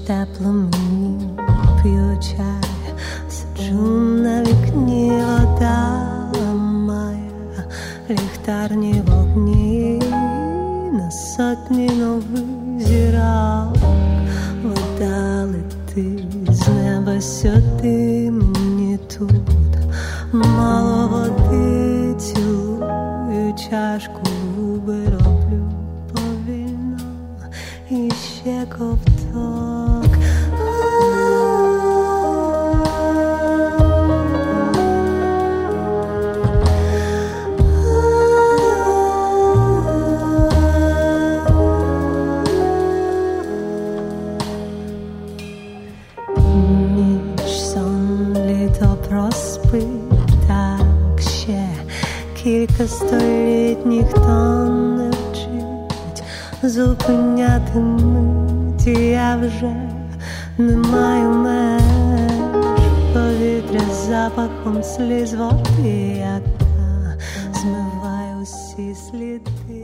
тепло мені, п'ю чай, сиджу на вікні, вода ламає ліхтарні вогні, на сотні нових зірок вода летить з неба сюди, мені тут мало води, цілую чашку, губи роблю повільно і ще ковток. Кілька століть ніхто не вчить зупиняти мить, я вже не маю меж, повітря з запахом сліз води, яка змиває усі сліди.